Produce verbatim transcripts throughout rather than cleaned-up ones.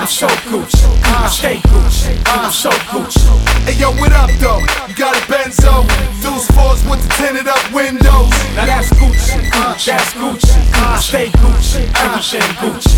I'm so Gucci, I stay Gucci, I'm so Gucci. Hey yo, what up though? You got a Benzo, Deuce fours with the tinted up windows. Now that's Gucci, that's Gucci, I stay Gucci, everything Gucci.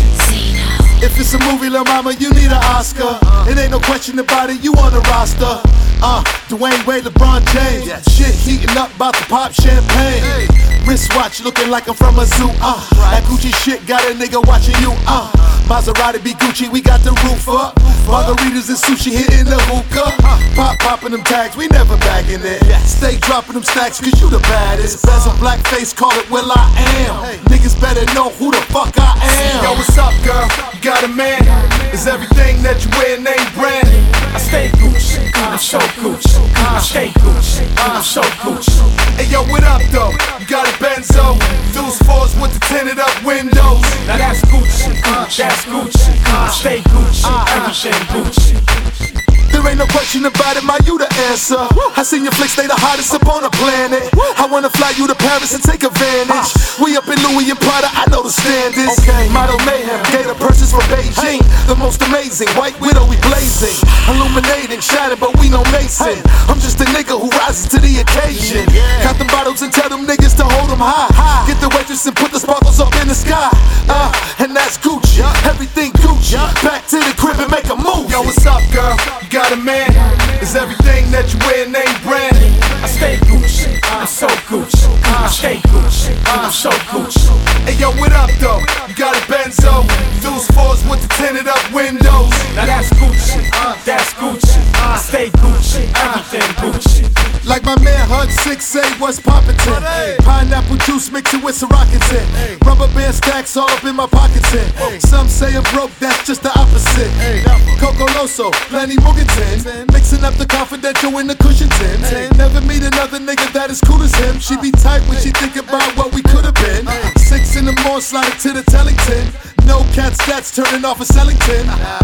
If it's a movie, lil' mama, you need an Oscar. It ain't no question about it, you on the roster. Uh, Dwayne Wade, LeBron James. Shit heating up, bout to pop champagne. Wristwatch looking like I'm from a zoo. Uh, that Gucci shit got a nigga watching you. Uh, Maserati be Gucci, we got the roof up. Margaritas and sushi hitting the hookah. Pop popping them tags, we never bagging it. Stay dropping them stacks, cause you the baddest. Bezel blackface, call it Will I Am. Niggas better know who the fuck I am. Yo, what's up, girl? You got a man? Is everything that you wear name brand? I stay Gucci, I'm so Gucci, I stay Gucci, I'm so Gucci. Hey yo, what up though? You got a Benzo, Deuce fours with the tinted up windows. Now that's Gucci, that's Gucci, I stay Gucci, everything Gucci. There ain't no question about it, my you the answer. I seen your flicks, they the hottest up on the planet. I wanna fly you to Paris and take advantage. We up in Louis and Prada, I know the standards. Model mayhem, gator purses from Beijing. The most amazing, white widow we blazing. Illuminating, shining, but we no Mason. I'm just a nigga who rises to the occasion. Count them bottles and tell them niggas to hold them high. Get the waitress and put the sparkles up in the sky. Uh, and that's Gucci, everything Gucci. Back to the crib and make a move. Yo, what's up, girl? You got a man? Is everything that you wear name brand? I stay Gucci, I'm so Gucci, I stay Gucci, I'm so Gucci. Hey yo, what up though? You got a Benzo, Deuce fours with the tinted up windows. Now that's Gucci, that's Gucci, I stay Gucci, everything Gucci. Like my man Hud six eight, what's poppin'? Pineapple juice mixing with Syracuse. Rubber band stacks all up in my pockets. Some say I'm broke, that's just the opposite. Coco Loso, plenty Mugatin. Mixing up the confidential in the cushion tin. Never meet another nigga that is cool as him. She be tight when she think about what we could've been. Six in the morning, sliding to the Tellington. No cat stats, turning off a Sellington.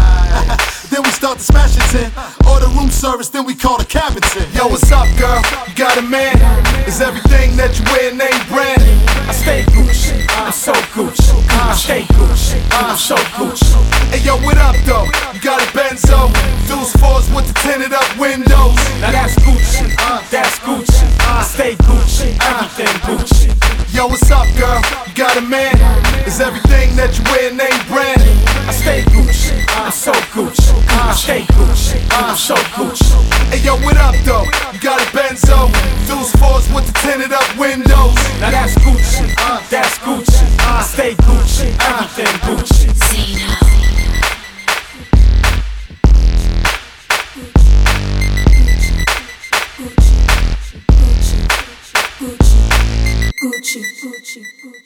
Then we start to smash it in. Order room service, then we call the cabin tin. Yo, what's up, girl? You got a man? Is everything that you wear name brand? I stay Gucci, I'm so Gucci, I stay Gucci, I'm so Gucci. Hey yo, what up though? You got a Benzo, Deuce fours with the tinted up windows. Now that's Gucci, that's Gucci, I stay Gucci, everything Gucci. Yo, what's up, girl? You got a man? Is everything that you wear name brand? I stay Gucci, I'm so Gucci, I stay Gucci, I'm so Gucci. Hey yo, what up though? You got a Benzo, Deuce fours with the tinted up windows. Now that's Gucci, that's Gucci, I stay Gucci, everything Gucci. Gucci, Gucci, Gucci, Gucci.